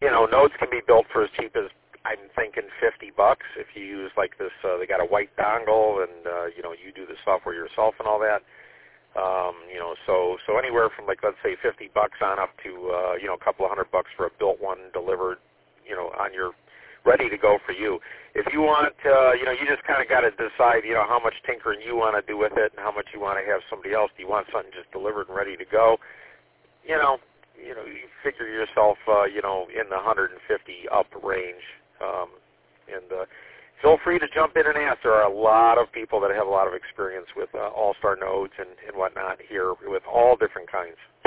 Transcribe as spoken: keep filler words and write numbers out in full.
you know, nodes can be built for as cheap as, I'm thinking fifty bucks if you use like this. Uh, they got a white dongle, and uh, you know, you do the software yourself and all that. Um, you know, so so anywhere from like let's say fifty bucks on up to uh, you know a couple of hundred bucks for a built one delivered, you know, on your ready to go for you. If you want, uh, you know, you just kind of got to decide, you know, how much tinkering you want to do with it and how much you want to have somebody else. Do you want something just delivered and ready to go? You know, you know, you figure yourself, uh, you know, in the one hundred fifty up range. Um, and uh, feel free to jump in and ask. There are a lot of people that have a lot of experience with uh, All-Star nodes and, and whatnot here with all different kinds.